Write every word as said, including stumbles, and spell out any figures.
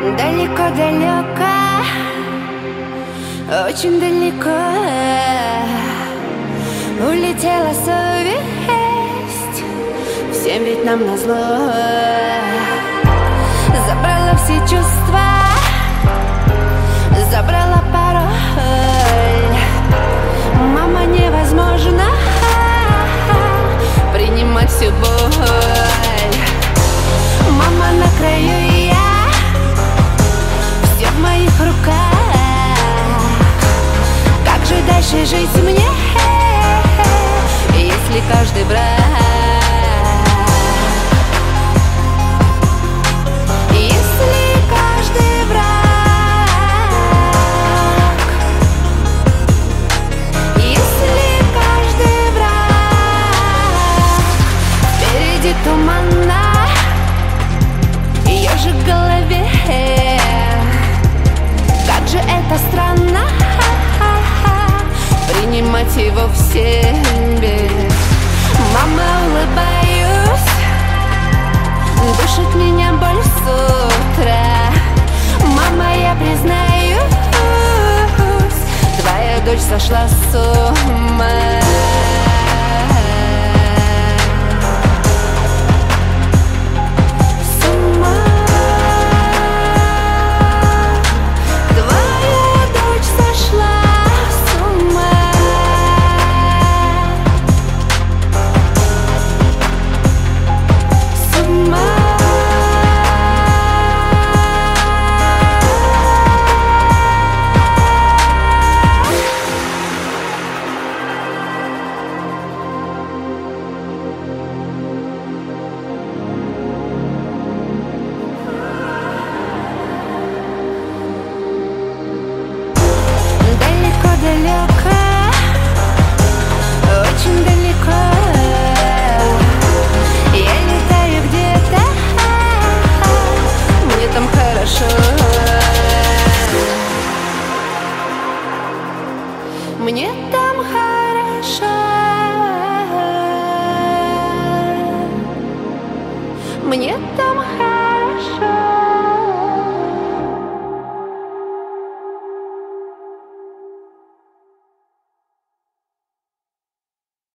Далеко-далеко, очень далеко улетела совесть, всем ведь нам назло. Забрала все чувства, забрала пароль. Мама, невозможно принимать всю боль. Мама, на краю и я, все в моих руках. Как же дальше жить мне, если каждый враг? Если каждый враг, если каждый враг. Впереди туманно, ежик в голове. Как же это странно принимать его в себе. Мама, улыбаюсь, душит меня боль с утра. Мама, я признаюсь, твоя дочь сошла с ума. Далеко, очень далеко я летаю где-то, мне там хорошо. Мне там хорошо. Мне там хорошо.